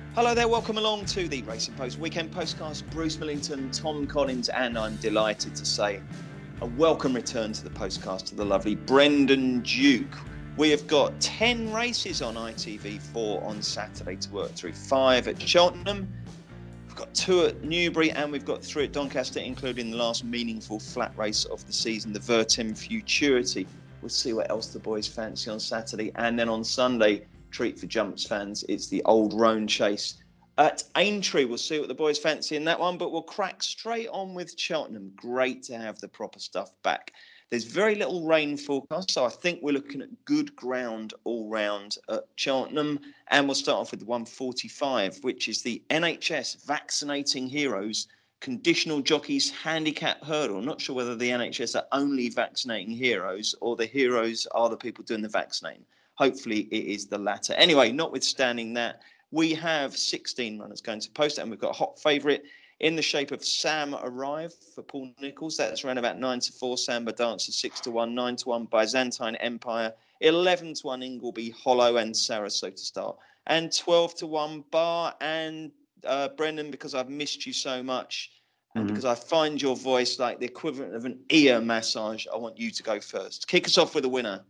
Hello there, welcome along to the Racing Post Weekend Postcast. Bruce Millington, Tom Collins, and I'm delighted to say a welcome return to the postcast to the lovely Brendan Duke. We have got 10 races on ITV4 on Saturday to work through. 5 at Cheltenham, we've got 2 at Newbury, and we've got 3 at Doncaster, including the last meaningful flat race of the season, the Vertem Futurity. We'll see what else the boys fancy on Saturday, and then on Sunday, treat for Jumps fans, it's the Old Roan Chase at Aintree. We'll see what the boys fancy in that one, but we'll crack straight on with Cheltenham. Great to have the proper stuff back. There's very little rain forecast, so I think we're looking at good ground all round at Cheltenham. And we'll start off with the 145, which is the NHS Vaccinating Heroes Conditional Jockeys Handicap Hurdle. Not sure whether the NHS are only vaccinating heroes or the heroes are the people doing the vaccinating. Hopefully it is the latter. Anyway, notwithstanding that, we have 16 runners going to post, and we've got a hot favourite in the shape of Sam Arrive for Paul Nicholls. That's around about 9-4. Samba Dancer 6-1, 9-1 Byzantine Empire, 11-1 Ingleby Hollow and Sarasota Star, and 12-1 Bar. And Brendan, because I've missed you so much, and because I find your voice like the equivalent of an ear massage, I want you to go first. Kick us off with a winner.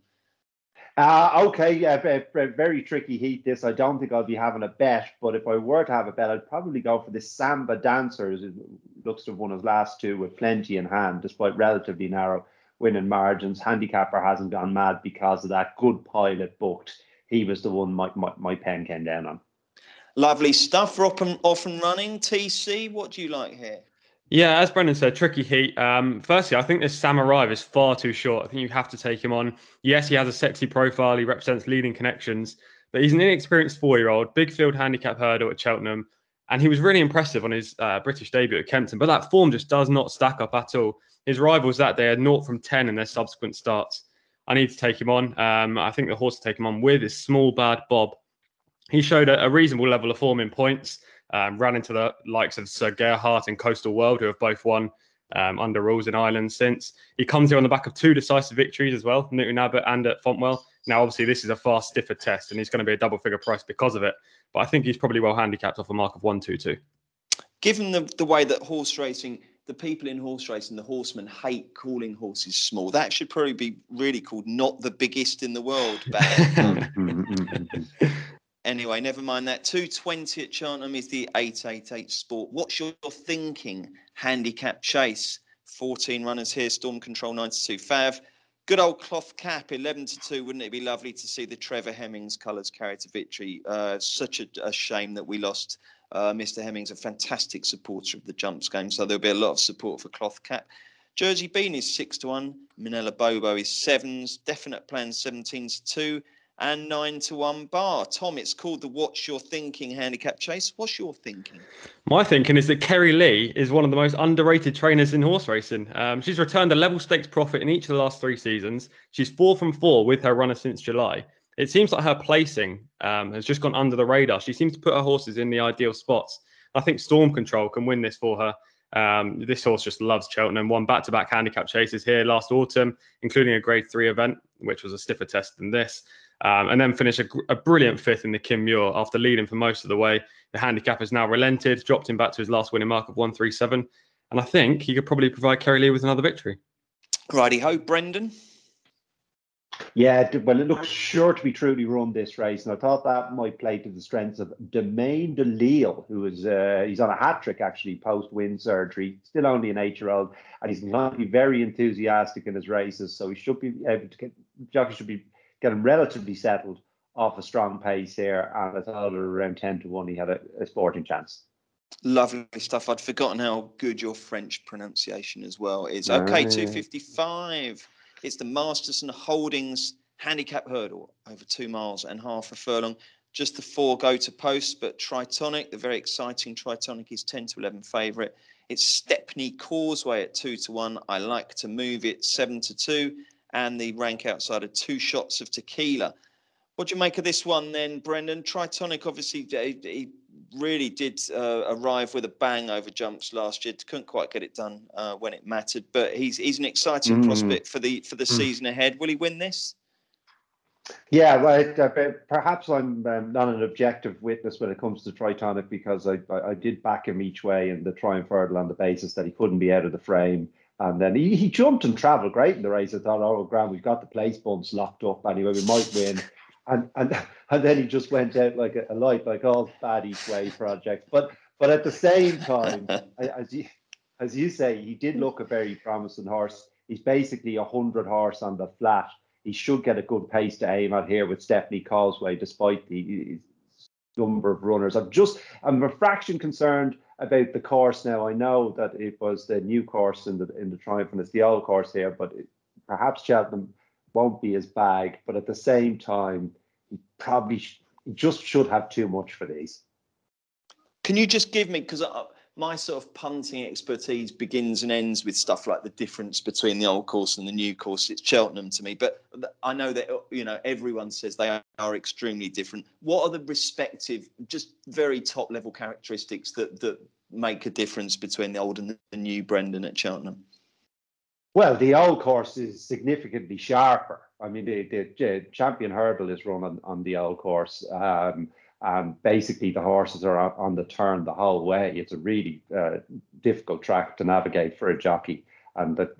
Okay, yeah, very tricky heat this. I don't think I'll be having a bet, but if I were to have a bet, I'd probably go for the Samba Dancer, who looks to have won his last 2 with plenty in hand, despite relatively narrow winning margins. Handicapper hasn't gone mad because of that. Good pilot booked. He was the one my pen came down on. Lovely stuff. We're off and running. TC, what do you like here? Yeah, as Brendan said, tricky heat. Firstly, I think this Sam Arrive is far too short. I think you have to take him on. Yes, he has a sexy profile. He represents leading connections, but he's an inexperienced 4-year-old, big field handicap hurdle at Cheltenham. And he was really impressive on his British debut at Kempton, but that form just does not stack up at all. His rivals that day are 0 from 10 in their subsequent starts. I need to take him on. I think the horse to take him on with is Small Bad Bob. He showed a reasonable level of form in points. Ran into the likes of Sir Gerhardt and Coastal World, who have both won under rules in Ireland since. He comes here on the back of 2 decisive victories as well, Newton Abbott and at Fontwell. Now, obviously, this is a far stiffer test, and he's going to be a double-figure price because of it. But I think he's probably well handicapped off a mark of 1-2-2. Given the way that horse racing, the people in horse racing, the horsemen hate calling horses small, that should probably be really called Not the Biggest in the World. Anyway, never mind that. 220 at Cheltenham is the 888 Sport. What's your thinking? Handicap Chase. 14 runners here. Storm Control 92 Fav. Good old cloth cap, 11-2. Wouldn't it be lovely to see the Trevor Hemmings colours carry to victory? Such a shame that we lost Mr. Hemmings, a fantastic supporter of the Jumps game. So there'll be a lot of support for cloth cap. Jersey Bean is 6-1. Manila Bobo is 7s. Definite Plan 17-2. And 9-1 Bar. Tom, it's called the What's Your Thinking Handicap Chase. What's your thinking? My thinking is that Kerry Lee is one of the most underrated trainers in horse racing. She's returned a level stakes profit in each of the last 3 seasons. She's 4 from 4 with her runner since July. It seems like her placing has just gone under the radar. She seems to put her horses in the ideal spots. I think Storm Control can win this for her. This horse just loves Cheltenham. Won back-to-back handicap chases here last autumn, including a Grade 3 event, which was a stiffer test than this. And then finish a brilliant 5th in the Kim Muir after leading for most of the way. The handicap has now relented, dropped him back to his last winning mark of 137. And I think he could probably provide Kerry Lee with another victory. Righty-ho, Brendan. Yeah, well, it looks sure to be truly run, this race. And I thought that might play to the strengths of Domaine de Lille, who is he's on a hat-trick, actually, post-wind surgery. Still only an 8-year-old. And he's going to be very enthusiastic in his races. So he should be able to jockey should be getting relatively settled off a strong pace here. And I thought around 10-1, he had a sporting chance. Lovely stuff. I'd forgotten how good your French pronunciation as well is. Okay, 255. It's the Masterson Holdings handicap hurdle over 2.5 miles a furlong. Just the 4 go to post, but Tritonic, the very exciting Tritonic, is 10-11 favourite. It's Stepney Causeway at 2-1. I like to move it 7-2. And the rank outside of 2 shots of tequila. What do you make of this one then, Brendan? Tritonic, obviously, he really did arrive with a bang over Jumps last year. Couldn't quite get it done when it mattered, but he's an exciting prospect for the season ahead. Will he win this? Yeah, well, perhaps I'm not an objective witness when it comes to Tritonic because I did back him each way in the Triumph Hurdle on the basis that he couldn't be out of the frame. And then he jumped and travelled great in the race. I thought, oh, grand, we've got the place bunts locked up anyway, we might win. And then he just went out like a light, like all bad each way projects. But at the same time, as you say, he did look a very promising horse. He's basically 100 horse on the flat. He should get a good pace to aim at here with Stepney Causeway, despite the number of runners. I'm a fraction concerned about the course now. I know that it was the new course in the Triumph and it's the old course here, but perhaps Cheltenham won't be his bag. But at the same time, he probably he just should have too much for these. Can you just give me, because my sort of punting expertise begins and ends with stuff like the difference between the old course and the new course. It's Cheltenham to me, but I know that, you know, everyone says they are extremely different. What are the respective, just very top level characteristics that make a difference between the old and the new Brendan at Cheltenham? Well, the old course is significantly sharper. I mean, the Champion Hurdle is run on the old course. Basically, the horses are on the turn the whole way. It's a really difficult track to navigate for a jockey, and that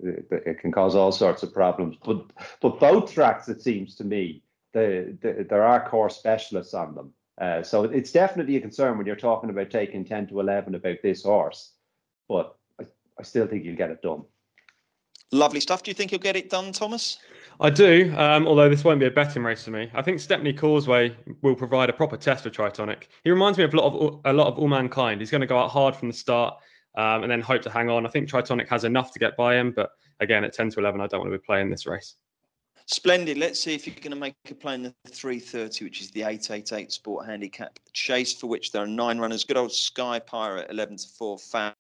it can cause all sorts of problems. But both tracks, it seems to me, there are course specialists on them. So it's definitely a concern when you're talking about taking 10 to 11 about this horse. But I still think you'll get it done. Lovely stuff. Do you think you'll get it done, Thomas? I do, although this won't be a betting race for me. I think Stepney Causeway will provide a proper test for Tritonic. He reminds me of a lot of All Mankind. He's going to go out hard from the start and then hope to hang on. I think Tritonic has enough to get by him, but again, at 10 to 11, I don't want to be playing this race. Splendid. Let's see if you're going to make a play in the 3:30, which is the 888 Sport Handicap Chase, for which there are 9 runners. Good old Sky Pirate, 11 to 4, Fav.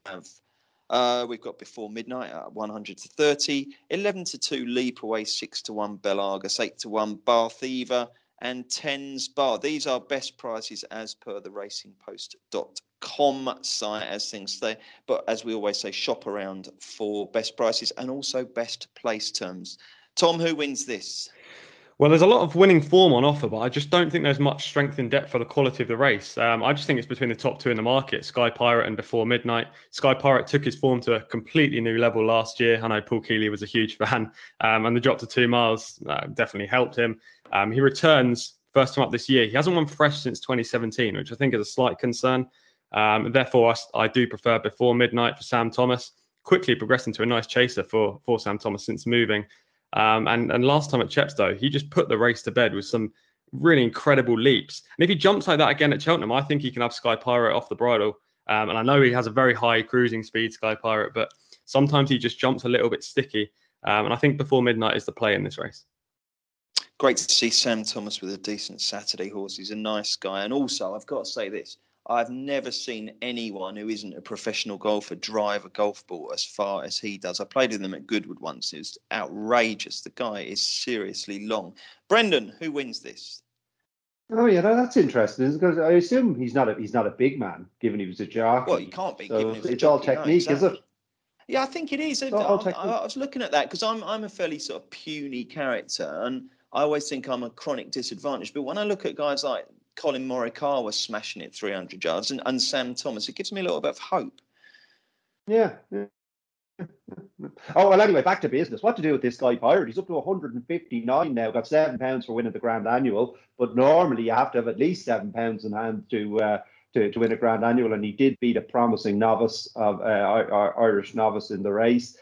We've got Before Midnight at 100 to 30, 11 to 2, Leap Away, 6 to 1, Belargus, 8 to 1, Barthiva, and 10's Bar. These are best prices as per the racingpost.com site as things stay. But as we always say, shop around for best prices and also best place terms. Tom, who wins this? Well, there's a lot of winning form on offer, but I just don't think there's much strength in depth for the quality of the race. I just think it's between the top 2 in the market, Sky Pirate and Before Midnight. Sky Pirate took his form to a completely new level last year. I know Paul Keeley was a huge fan, and the drop to 2 miles definitely helped him. He returns first time up this year. He hasn't won fresh since 2017, which I think is a slight concern. Therefore, I do prefer Before Midnight for Sam Thomas. Quickly progressed into a nice chaser for Sam Thomas since moving. And last time at Chepstow, he just put the race to bed with some really incredible leaps. And if he jumps like that again at Cheltenham, I think he can have Sky Pirate off the bridle. And I know he has a very high cruising speed, Sky Pirate, but sometimes he just jumps a little bit sticky. And I think Before Midnight is the play in this race. Great to see Sam Thomas with a decent Saturday horse. He's a nice guy. And also, I've got to say this. I've never seen anyone who isn't a professional golfer drive a golf ball as far as he does. I played with him at Goodwood once. It was outrageous. The guy is seriously long. Brendan, who wins this? Oh yeah, that's interesting. Because I assume he's not a big man, given he was a jockey. Well, he can't be. So given he was it's a all jockey. technique, No, exactly. is it? Yeah, I think it is. I was looking at that because I'm a fairly sort of puny character, and I always think I'm a chronic disadvantage. But when I look at guys like Colin Morikawa smashing it 300 yards and Sam Thomas, it gives me a little bit of hope. Yeah. Oh, well, anyway, back to business. What to do with this Sky Pirate? He's up to 159 now, got £7 for winning the Grand Annual, but normally you have to have at least £7 in hand to win a Grand Annual, and he did beat a promising novice, Irish novice in the race.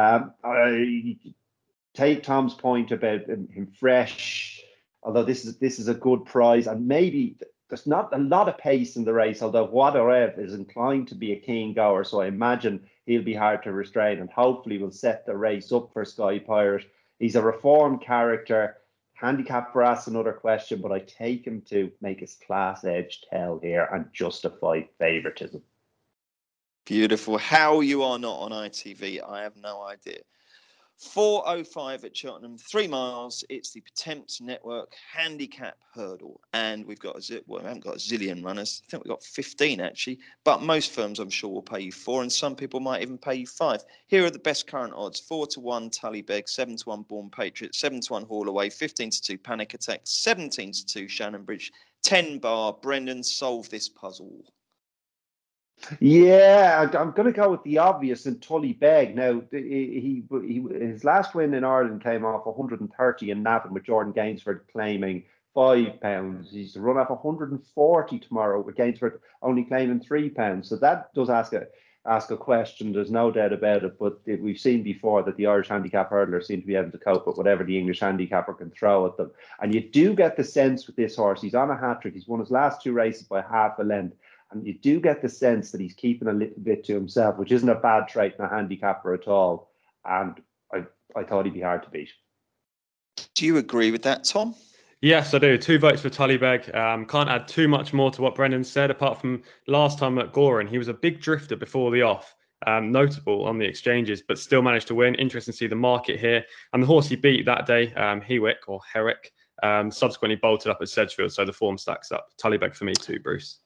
I take Tom's point about him fresh, although this is a good prize, and maybe there's not a lot of pace in the race, although Waderev is inclined to be a keen goer, so I imagine he'll be hard to restrain and hopefully will set the race up for Sky Pirate. He's a reformed character. Handicap brass, another question, but I take him to make his class edge tell here and justify favouritism. Beautiful. How you are not on ITV, I have no idea. 4:05 at Cheltenham, 3 miles. It's the Potemps Network Handicap Hurdle. And we've got we haven't got a zillion runners. I think we've got 15 actually. But most firms, I'm sure, will pay you 4, and some people might even pay you 5. Here are the best current odds: 4-1 Tullybeg, 7-1 Born Patriot, 7-1 Haulaway, 15-2 Panic Attack, 17-2 Shannonbridge, 10 Bar. Brendan, solve this puzzle. Yeah, I'm going to go with the obvious and Tullybeg. Now, his last win in Ireland came off 130 in Navan with Jordan Gainsford claiming £5. He's to run off 140 tomorrow with Gainsford only claiming £3. So that does ask a question. There's no doubt about it. But we've seen before that the Irish handicap hurdlers seem to be able to cope with whatever the English handicapper can throw at them. And you do get the sense with this horse, he's on a hat-trick. He's won his last 2 races by half a length. And you do get the sense that he's keeping a little bit to himself, which isn't a bad trait in a handicapper at all. And I thought he'd be hard to beat. Do you agree with that, Tom? Yes, I do. 2 votes for Tullybeg. Can't add too much more to what Brendan said, apart from last time at Goring. He was a big drifter before the off, notable on the exchanges, but still managed to win. Interesting to see the market here. And the horse he beat that day, Herrick, subsequently bolted up at Sedgefield, so the form stacks up. Tullybeg for me too, Bruce.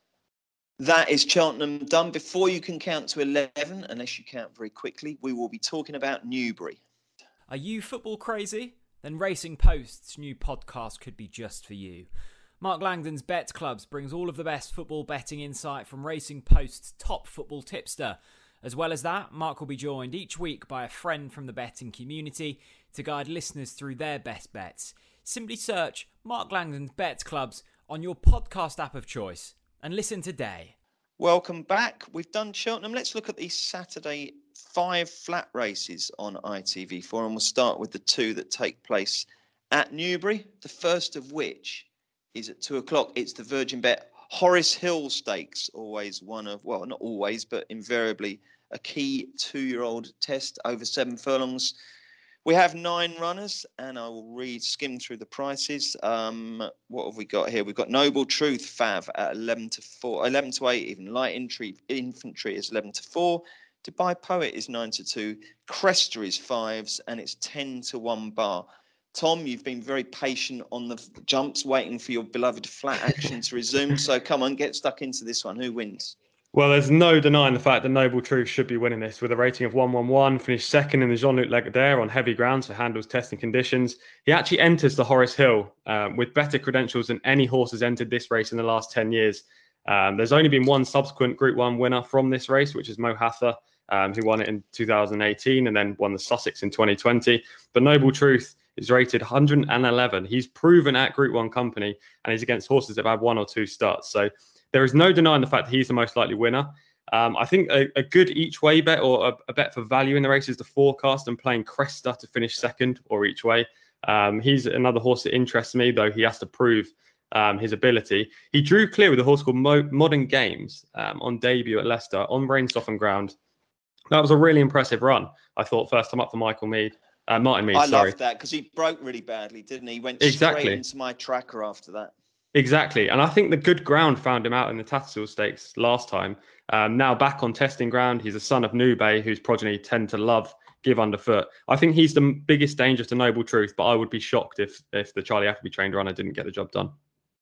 That is Cheltenham done. Before you can count to 11, unless you count very quickly, we will be talking about Newbury. Are you football crazy? Then Racing Post's new podcast could be just for you. Mark Langdon's Bet Clubs brings all of the best football betting insight from Racing Post's top football tipster. As well as that, Mark will be joined each week by a friend from the betting community to guide listeners through their best bets. Simply search Mark Langdon's Bet Clubs on your podcast app of choice and listen today. Welcome back. We've done Cheltenham. Let's look at these Saturday 5 flat races on ITV4, and we'll start with the 2 that take place at Newbury. The first of which is at 2:00. It's the Virgin Bet Horace Hill Stakes. Always one of, well, not always, but invariably a key 2-year-old test over 7 furlongs. We have 9 runners, and I will skim through the prices. What have we got here? We've got Noble Truth Fav at 11-4, 11-8. Even Light Infantry is 11-4. Dubai Poet is 9-2. Cresta is 5s, and it's 10-1 Bar. Tom, you've been very patient on the jumps, waiting for your beloved flat action to resume. So come on, get stuck into this one. Who wins? Well, there's no denying the fact that Noble Truth should be winning this with a rating of 111, finished second in the Jean-Luc Lagardère on heavy ground, so handles testing conditions. He actually enters the Horace Hill with better credentials than any horse has entered this race in the last 10 years. There's only been one subsequent Group 1 winner from this race, which is Mo Hatha, who won it in 2018 and then won the Sussex in 2020. But Noble Truth is rated 111. He's proven at Group 1 company, and he's against horses that have had 1 or 2 starts. So there is no denying the fact that he's the most likely winner. I think a good each way bet, or a bet for value in the race, is the forecast and playing Cresta to finish second or each way. He's another horse that interests me, though he has to prove his ability. He drew clear with a horse called Modern Games on debut at Leicester on rain softened ground. That was a really impressive run, I thought, first time up for Martin Mead. I loved that because he broke really badly, didn't he? He went straight into my tracker after that. Exactly. And I think the good ground found him out in the Tattersall Stakes last time. Now back on testing ground, he's a son of Newbay, whose progeny tend to give underfoot. I think he's the biggest danger to Noble Truth, but I would be shocked if the Charlie Appleby trained runner didn't get the job done.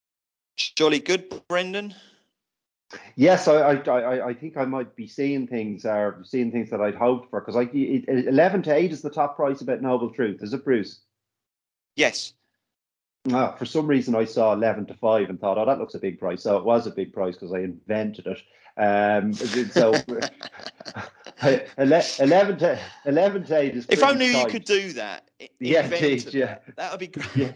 Jolly good, Brendan. Yes, I think I might be seeing things that I'd hoped for, because 11-8 is the top price about Noble Truth, is it, Bruce? Yes. For some reason, I saw 11-5 and thought, oh, that looks a big price. So it was a big price because I invented it. So 11-8 is. If only tight. You could do that. Yeah, that would be great. Yeah.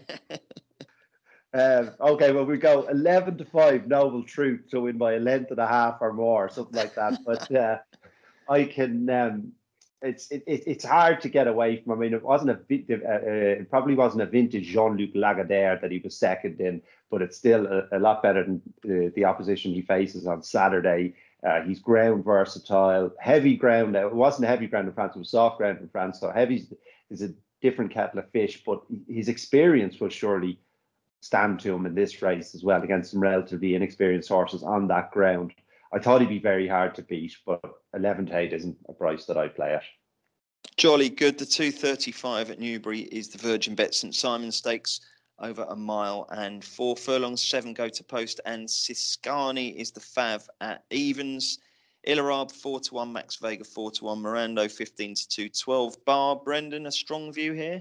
Okay, well, we go 11-5 Noble Truth to win by a length and a half or more, something like that. But I can. It's hard to get away from. I mean, it probably wasn't a vintage Jean-Luc Lagardère that he was second in, but it's still a lot better than the opposition he faces on Saturday. He's ground versatile, heavy ground. It wasn't heavy ground in France; it was soft ground in France. So heavy is a different kettle of fish, but his experience will surely stand to him in this race as well against some relatively inexperienced horses on that ground. I thought he'd be very hard to beat, but 11-8 isn't a price that I'd play at. Jolly good. The 235 at Newbury is the Virgin Bet St Simon Stakes, over a mile and 4 furlongs. 7 go to post, and Siskani is the fav at evens. Ilarab 4-1, Max Vega 4-1, Mirando 15-2, 12 bar. Brendan, a strong view here?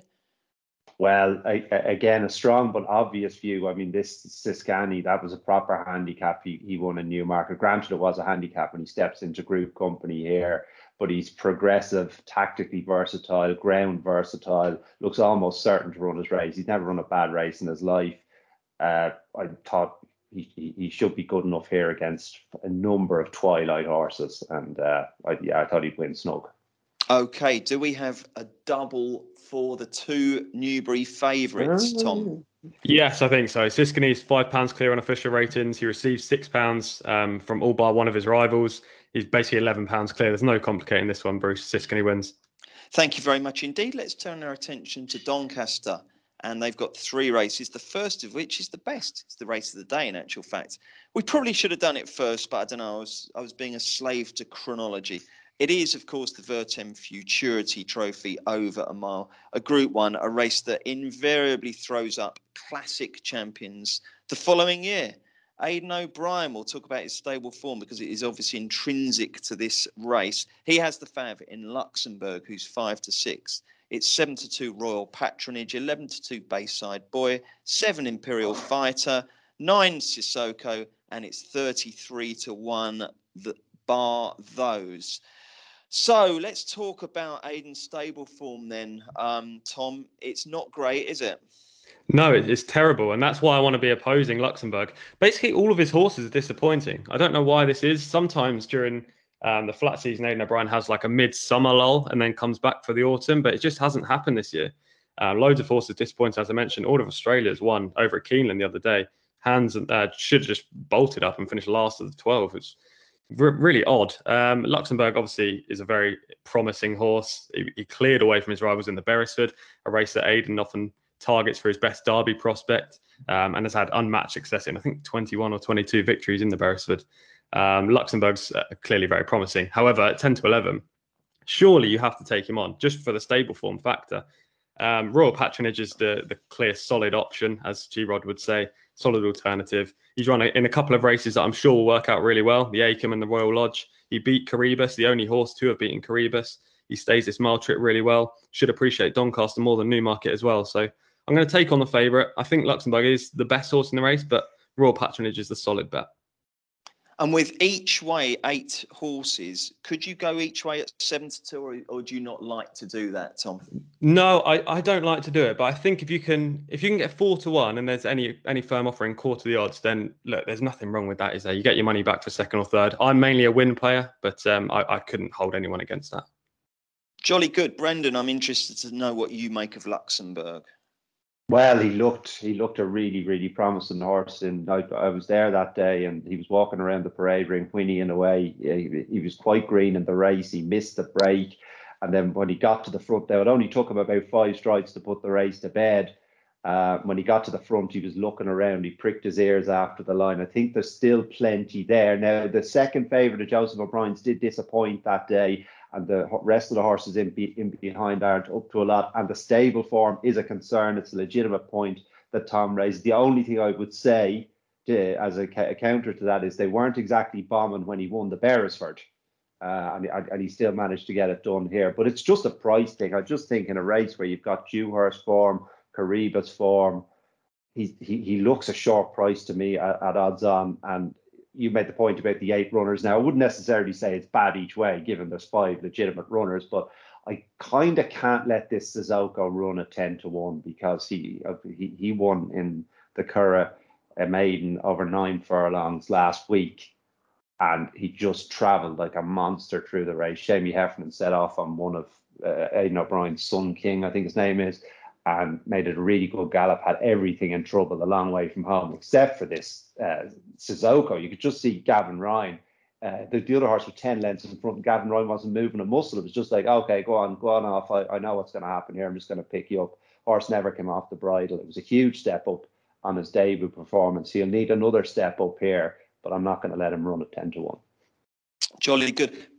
Well, again, a strong but obvious view. I mean, this Siskani, that was a proper handicap. He won a Newmarket. Granted, it was a handicap when he steps into group company here, but he's progressive, tactically versatile, ground versatile, looks almost certain to run his race. He's never run a bad race in his life. I thought he should be good enough here against a number of Twilight horses, and I thought he'd win snug. Okay, do we have a double for the 2 Newbury favourites, Tom? Yes, I think so. Siskany is £5 clear on official ratings. He received £6 from all bar one of his rivals. He's basically £11 clear. There's no complicating this one, Bruce. Siskany wins. Thank you very much indeed. Let's turn our attention to Doncaster. And they've got 3 races, the first of which is the best. It's the race of the day, in actual fact. We probably should have done it first, but I don't know. I was being a slave to chronology. It is, of course, the Vertem Futurity Trophy over a mile, a Group 1, a race that invariably throws up classic champions the following year. Aidan O'Brien will talk about his stable form because it is obviously intrinsic to this race. He has the fav in Luxembourg, who's 5-6. It's 7-2 Royal Patronage, 11-2 Bayside Boy, 7 Imperial Fighter, 9 Sissoko, and it's 33-1 the bar those. So let's talk about Aidan's stable form then, Tom. It's not great, is it? No, it's terrible, and that's why I want to be opposing Luxembourg. Basically, all of his horses are disappointing. I don't know why this is. Sometimes during the flat season, Aidan O'Brien has like a mid-summer lull and then comes back for the autumn, but it just hasn't happened this year. Loads of horses disappointed, as I mentioned. All of Australia's won over at Keeneland the other day. Hands should have just bolted up and finished last of the 12. It's really odd. Luxembourg obviously is a very promising horse. He cleared away from his rivals in the Beresford, a race that Aidan often targets for his best Derby prospect, and has had unmatched success in, I think, 21 or 22 victories in the Beresford. Luxembourg's clearly very promising. However, at 10-11, surely you have to take him on just for the stable form factor. Royal Patronage is the clear solid option, as G-Rod would say, solid alternative. He's run in a couple of races that I'm sure will work out really well, the Acomb and the Royal Lodge. He beat Caribus, the only horse to have beaten Caribus. He stays this mile trip really well. Should appreciate Doncaster more than Newmarket as well. So I'm going to take on the favourite. I think Luxembourg is the best horse in the race, but Royal Patronage is the solid bet. And with each way 8 horses, could you go each way at 7-2, or do you not like to do that, Tom? No, I don't like to do it, but I think if you can get 4-1 and there's any firm offering quarter the odds, then look, there's nothing wrong with that, is there? You get your money back for second or third. I'm mainly a win player, but I couldn't hold anyone against that. Jolly good, Brendan. I'm interested to know what you make of Luxembourg. Well, he looked a really, really promising horse, and I was there that day, and he was walking around the parade ring, whinnying away. He was quite green in the race. He missed the break, and then when he got to the front, now it only took him about 5 strides to put the race to bed. When he got to the front, he was looking around. He pricked his ears after the line. I think there's still plenty there. Now, the second favourite of Joseph O'Brien's did disappoint that day, and the rest of the horses in behind aren't up to a lot. And the stable form is a concern. It's a legitimate point that Tom raised. The only thing I would say as a counter to that is they weren't exactly bombing when he won the Beresford. And he still managed to get it done here. But it's just a price thing. I just think in a race where you've got Dewhurst form, Caribus form, he looks a short price to me at odds on. And you made the point about the 8 runners. Now, I wouldn't necessarily say it's bad each way, given there's 5 legitimate runners, but I kind of can't let this Sissoko run at 10-1 because he won in the Curragh Maiden over 9 furlongs last week, and he just travelled like a monster through the race. Shamie Heffernan set off on one of Aidan O'Brien's Sun King, I think his name is, and made it a really good gallop, had everything in trouble a long way from home, except for this Sissoko. You could just see Gavin Ryan. The other horse was 10 lengths in front, and Gavin Ryan wasn't moving a muscle. It was just like, okay, go on off. I know what's going to happen here. I'm just going to pick you up. Horse never came off the bridle. It was a huge step up on his debut performance. He'll need another step up here, but I'm not going to let him run at 10-1. Jolly good. Brendan,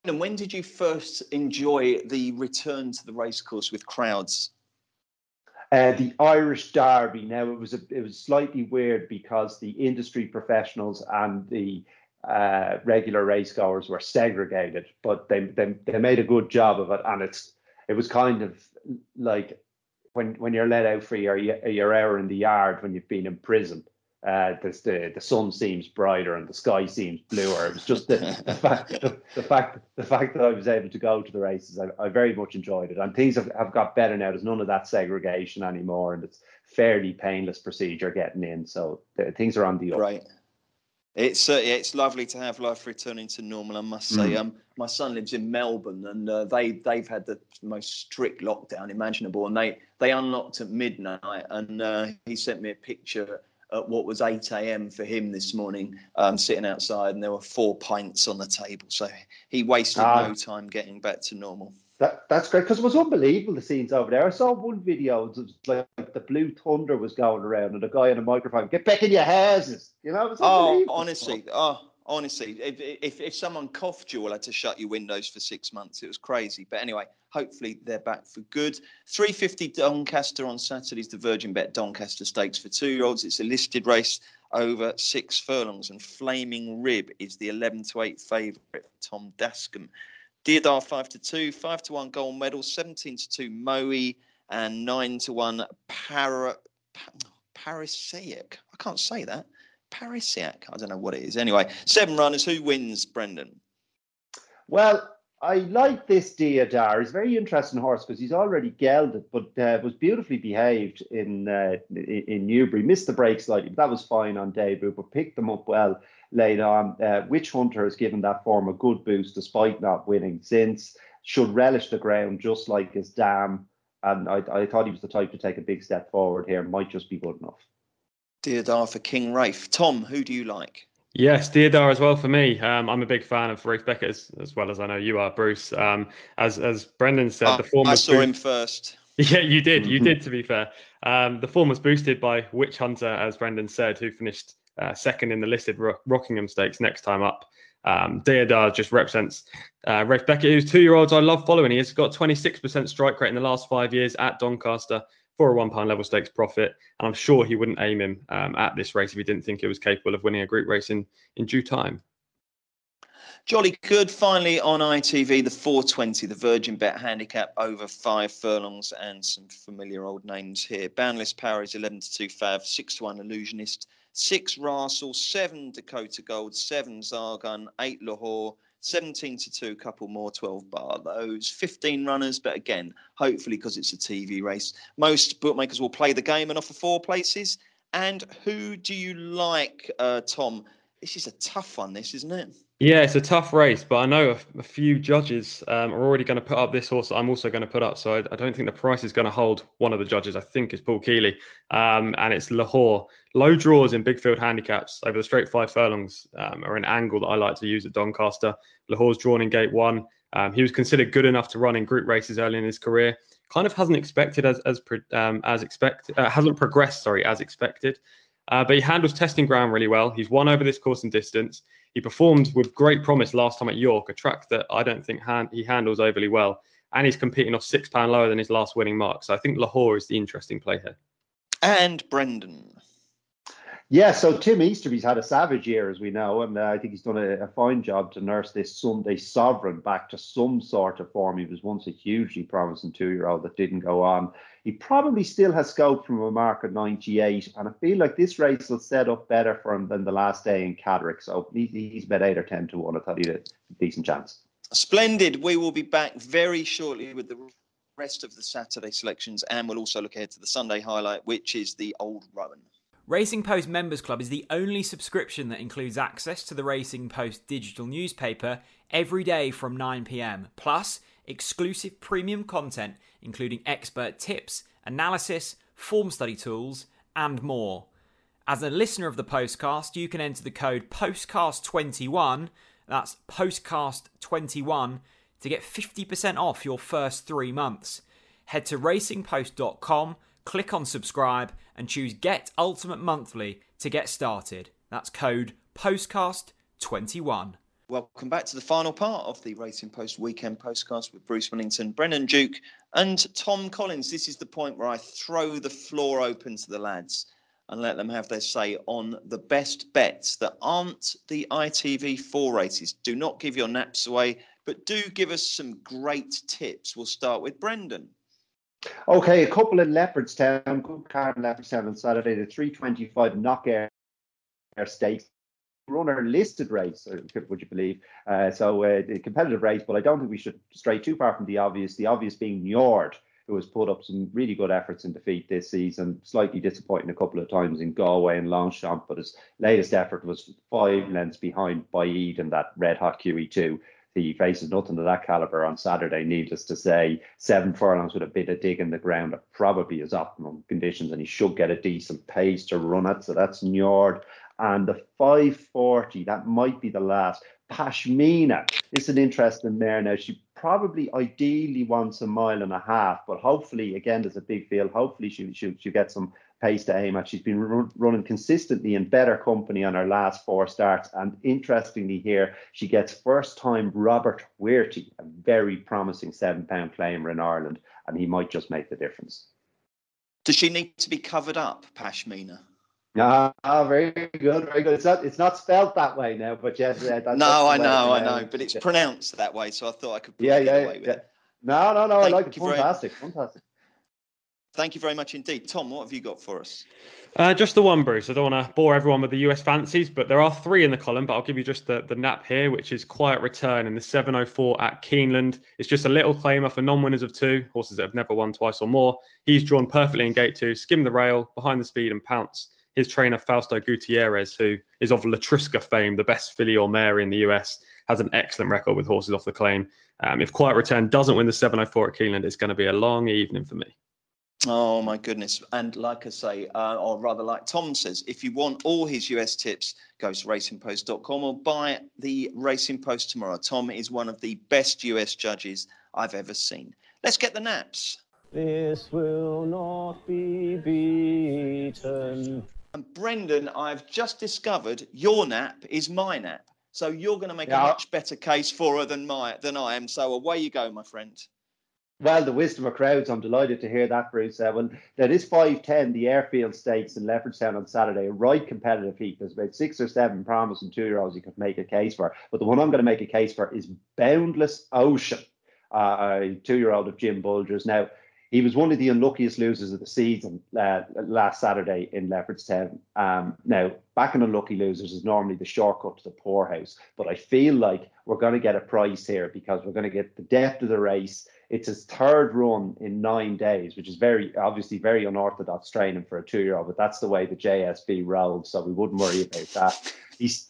when did you first enjoy the return to the racecourse with crowds? The Irish Derby. Now it was slightly weird because the industry professionals and the regular racegoers were segregated, but they made a good job of it, and it was kind of like when you're let out for your hour in the yard when you've been in prison. The sun seems brighter and the sky seems bluer. It was just the fact that I was able to go to the races. I very much enjoyed it, and things have got better now. There's none of that segregation anymore, and it's fairly painless procedure getting in. So things are on the up. Right. It's lovely to have life returning to normal, I must say. My son lives in Melbourne, and they've had the most strict lockdown imaginable, and they unlocked at midnight, and he sent me a picture at what was 8 a.m. for him this morning, sitting outside, and there were 4 pints on the table. So he wasted no time getting back to normal. That's great, because it was unbelievable, the scenes over there. I saw one video, it was like the Blue Thunder was going around and a guy on a microphone, "Get back in your houses." You know, it was unbelievable. Honestly, if someone coughed, you all had to shut your windows for 6 months. It was crazy. But anyway, hopefully they're back for good. 350 Doncaster on Saturday's the Virgin Bet Doncaster Stakes for 2-year-olds. It's a listed race over 6 furlongs, and Flaming Rib is the 11-8 favourite, Tom Dascombe. Deodar 5-2, 5-1 Gold Medal, 17-2 Moe, and 9-1 Parisiac. I can't say that. Parisiac. I don't know what it is. Anyway, 7 runners. Who wins, Brendan? Well, I like this Deodar. He's a very interesting horse because he's already gelded, but was beautifully behaved in Newbury. Missed the break slightly, but that was fine on debut, but picked them up well late on. Witch Hunter has given that form a good boost despite not winning since. Should relish the ground just like his Dam. And I thought he was the type to take a big step forward here. Might just be good enough. Deodar for King Rafe. Tom, who do you like? Yes, Deodar as well for me. I'm a big fan of Rafe Beckett as well as I know you are, Bruce. As Brendan said, the form I saw him first. Yeah, you did. You did, to be fair. The form was boosted by Witch Hunter, as Brendan said, who finished second in the listed Rockingham Stakes next time up. Deodar just represents Rafe Beckett, who's 2-year-olds I love following. He has got 26% strike rate in the last 5 years at Doncaster for a £1 level stakes profit. And I'm sure he wouldn't aim him at this race if he didn't think it was capable of winning a group race in due time. Jolly good. Finally on ITV, the 420, the Virgin Bet handicap over 5 furlongs, and some familiar old names here. Boundless Power is 11-2 Fav, 6-1 Illusionist, 6 Russell, 7 Dakota Gold, 7 Zargun, 8 Lahore, 17-2, couple more, 12 Barlows, 15 runners, but again, hopefully because it's a TV race, most bookmakers will play the game and offer 4 places. And who do you like, Tom? This is a tough one, this, isn't it? Yeah, it's a tough race, but I know a few judges are already going to put up this horse that I'm also going to put up, so I don't think the price is going to hold one of the judges. I think it's Paul Keeley, and it's Lahore. Low draws in big field handicaps over the straight 5 furlongs are an angle that I like to use at Doncaster. Lahore's drawn in gate 1. He was considered good enough to run in group races early in his career. Kind of hasn't expected as expected. Hasn't progressed, as expected. But he handles testing ground really well. He's won over this course and distance. He performed with great promise last time at York, a track that I don't think he handles overly well. And he's competing off £6 lower than his last winning mark. So I think Lahore is the interesting play here. And Brendan. Yeah, so Tim Easterby's had a savage year, as we know, and I think he's done a fine job to nurse this Sunday Sovereign back to some sort of form. He was once a hugely promising 2-year-old that didn't go on. He probably still has scope from a mark of 98, and I feel like this race will set up better for him than the last day in Cadrick. So he's about 8 or 10 to 1. I thought he had a decent chance. Splendid. We will be back very shortly with the rest of the Saturday selections, and we'll also look ahead to the Sunday highlight, which is the Old Rowan. Racing Post Members Club is the only subscription that includes access to the Racing Post digital newspaper every day from 9 p.m, plus exclusive premium content including expert tips, analysis, form study tools, and more. As a listener of the Postcast, you can enter the code POSTCAST21, that's POSTCAST21, to get 50% off your first 3 months. Head to racingpost.com, click on subscribe, and choose Get Ultimate Monthly to get started. That's code POSTCAST21. Welcome back to the final part of the Racing Post Weekend Postcast with Bruce Millington, Brendan Duke and Tom Collins. This is the point where I throw the floor open to the lads and let them have their say on the best bets that aren't the ITV4 races. Do not give your naps away, but do give us some great tips. We'll start with Brendan. Okay, a couple in Leopardstown, good card in Leopardstown on Saturday, the 325 Knockair Stakes. Runner listed race, would you believe? The competitive race, but I don't think we should stray too far from the obvious being Njord, who has put up some really good efforts in defeat this season, slightly disappointing a couple of times in Galway and Longchamp, but his latest effort was 5 lengths behind Baaeed in that red hot QE2. He faces nothing of that calibre on Saturday, needless to say. 7 furlongs with a bit of dig in the ground are probably his optimum conditions, and he should get a decent pace to run at. So that's Njord. And the 540, that might be the last. Pashmina is an interesting mare now. She probably ideally wants 1.5 miles, but hopefully, again, there's a big field. Hopefully she'll get some pace to aim at. She's been running consistently in better company on her last 4 starts. And interestingly here, she gets first-time Robert Weirty, a very promising £7 claimer in Ireland, and he might just make the difference. Does she need to be covered up, Pashmina? Very good, very good. It's not spelled that way now, but yes. I know, but it's pronounced that way, so I thought I could get away with it. No, I like it. Fantastic. Thank you very much indeed. Tom, what have you got for us? Just the one, Bruce. I don't want to bore everyone with the US fancies, but there are 3 in the column, but I'll give you just the nap here, which is Quiet Return in the 704 at Keeneland. It's just a little claimer for non-winners of 2, horses that have never won twice or more. He's drawn perfectly in gate 2, skim the rail, behind the speed and pounce. His trainer, Fausto Gutierrez, who is of Latrusca fame, the best filly or mare in the US, has an excellent record with horses off the claim. If Quiet Return doesn't win the 704 at Keeneland, it's going to be a long evening for me. Oh, my goodness. And like I say, or rather like Tom says, if you want all his US tips, go to racingpost.com or buy the Racing Post tomorrow. Tom is one of the best US judges I've ever seen. Let's get the naps. This will not be beaten. And Brendan, I've just discovered your nap is my nap. So you're going to make a much better case for her than I am. So away you go, my friend. Well, the wisdom of crowds, I'm delighted to hear that, Bruce. Well, there is 5:10, the Airfield Stakes in Leopardstown on Saturday, a right competitive heat. There's about 6 or 7 promising 2-year-olds you could make a case for. But the one I'm going to make a case for is Boundless Ocean, a 2-year-old of Jim Bulger's. Now, he was one of the unluckiest losers of the season last Saturday in Leopardstown. Now, backing unlucky losers is normally the shortcut to the poorhouse, but I feel like we're going to get a price here because we're going to get the depth of the race. It's his 3rd run in 9 days, which is very unorthodox training for a 2-year-old, but that's the way the JSB rolled, so we wouldn't worry about that. He's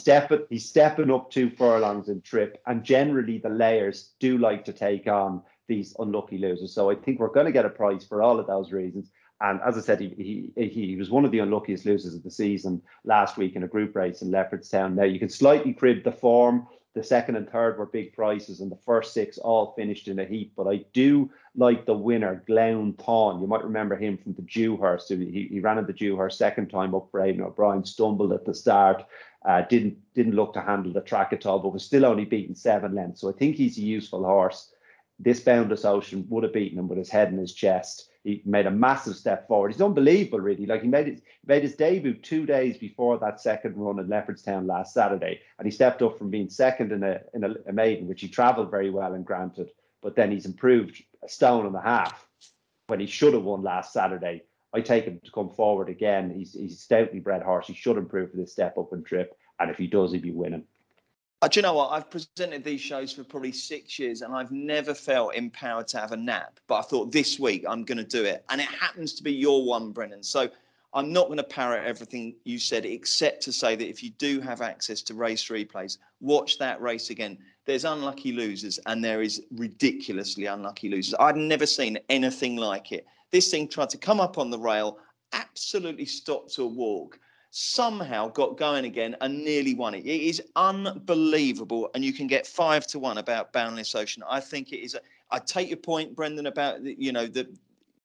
stepping up 2 furlongs in trip, and generally the layers do like to take on these unlucky losers. So I think we're going to get a price for all of those reasons. And as I said, he was one of the unluckiest losers of the season last week in a group race in Leopardstown. Now, you can slightly crib the form. The 2nd and 3rd were big prices, and the first 6 all finished in a heat. But I do like the winner, Glown Thon. You might remember him from the Dewhurst. He ran in the Dewhurst 2nd time up for Aidan O'Brien, stumbled at the start, didn't look to handle the track at all, but was still only beaten 7 lengths. So I think he's a useful horse. This Boundless Ocean would have beaten him with his head in his chest. He made a massive step forward. He's unbelievable, really. Like, he made his debut 2 days before that 2nd run in Leopardstown last Saturday, and he stepped up from being 2nd in a maiden, which he travelled very well and granted, but then he's improved 1.5 stone when he should have won last Saturday. I take him to come forward again. He's a stoutly bred horse. He should improve for this step up and trip, and if he does, he'll be winning. Do you know what? I've presented these shows for probably 6 years and I've never felt empowered to have a nap. But I thought this week I'm going to do it. And it happens to be your one, Brennan. So I'm not going to parrot everything you said, except to say that if you do have access to race replays, watch that race again. There's unlucky losers and there is ridiculously unlucky losers. I'd never seen anything like it. This thing tried to come up on the rail, absolutely stopped to a walk, somehow got going again and nearly won it. It is unbelievable. And you can get 5-1 about Boundless Ocean. I think it is. I take your point, Brendan, about,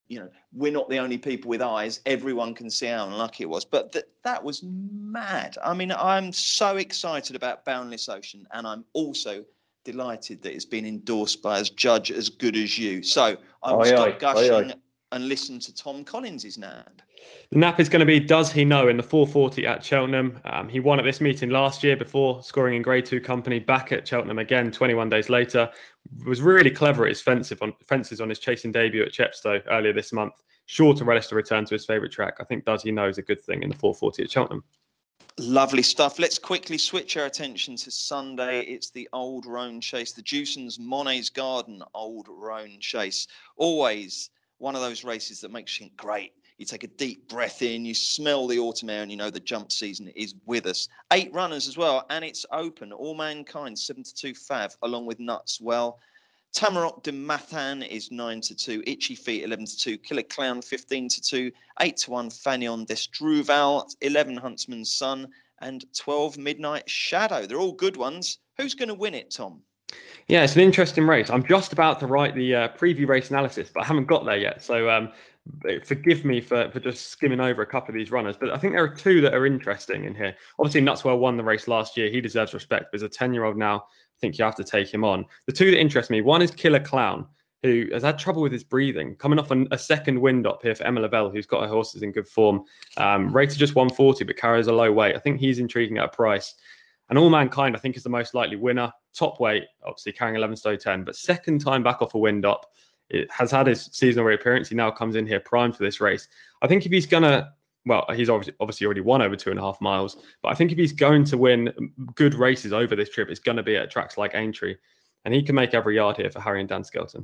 we're not the only people with eyes. Everyone can see how unlucky it was. But that was mad. I mean, I'm so excited about Boundless Ocean, and I'm also delighted that it's been endorsed by a judge as good as you. So I will stop gushing and listen to Tom Collins' nap. The nap is going to be, does he know, in the 440 at Cheltenham. He won at this meeting last year before scoring in Grade 2 company, back at Cheltenham again 21 days later. Was really clever at his fences on his chasing debut at Chepstow earlier this month. Sure to relish the return to his favourite track. I think does he know is a good thing in the 440 at Cheltenham. Lovely stuff. Let's quickly switch our attention to Sunday. It's the Old Roan Chase, the Dewsons Monet's Garden Old Roan Chase. Always one of those races that makes you think, great. You take a deep breath in, you smell the autumn air, and you know the jump season is with us. 8 runners as well, and it's open. All Mankind, 7-2 Fav, along with Nuts Well. Tamarok de Mathan is 9-2. Itchy Feet, 11-2. Killer Clown, 15-2. 8-1 Fagnon d'Estruval, 11 Huntsman's Son, and 12 Midnight Shadow. They're all good ones. Who's going to win it, Tom? Yeah, it's an interesting race. I'm just about to write the preview race analysis, but I haven't got there yet. So forgive me for just skimming over a couple of these runners. But I think there are 2 that are interesting in here. Obviously, Nutswell won the race last year. He deserves respect. But as a 10-year-old now, I think you have to take him on. The 2 that interest me, one is Killer Clown, who has had trouble with his breathing, coming off a second wind up here for Emma Lavelle, who's got her horses in good form. Rated just 140, but carries a low weight. I think he's intriguing at a price. And All Mankind, I think, is the most likely winner. Top weight, obviously carrying 11 stone 10, but second time back off a wind up. It has had his seasonal reappearance. He now comes in here primed for this race. I think if he's going to, he's obviously already won over 2.5 miles, but I think if he's going to win good races over this trip, it's going to be at tracks like Aintree. And he can make every yard here for Harry and Dan Skelton.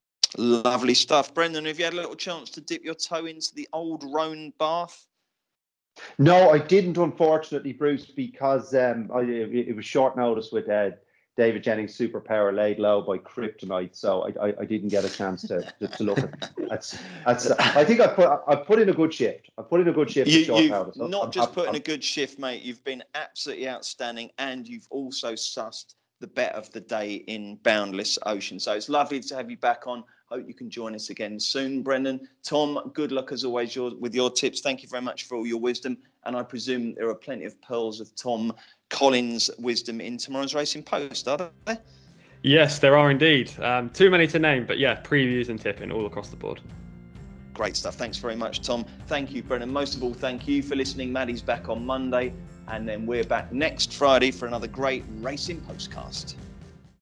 Lovely stuff. Brendan, have you had a little chance to dip your toe into the Old Roan bath? No, I didn't, unfortunately, Bruce, because it was short notice with David Jennings' Superpower laid low by Kryptonite, so I didn't get a chance to look at it. I think I put in a good shift. I put in a good shift. You've not just put in a good shift, mate. You've been absolutely outstanding, and you've also sussed the bet of the day in Boundless Ocean. So it's lovely to have you back on. Hope you can join us again soon, Brendan. Tom, good luck as always with your tips. Thank you very much for all your wisdom. And I presume there are plenty of pearls of Tom Collins' wisdom in tomorrow's Racing Post, are there? Yes, there are indeed. Too many to name, but yeah, previews and tipping all across the board. Great stuff. Thanks very much, Tom. Thank you, Brendan. Most of all, thank you for listening. Maddie's back on Monday, and then we're back next Friday for another great Racing Postcast.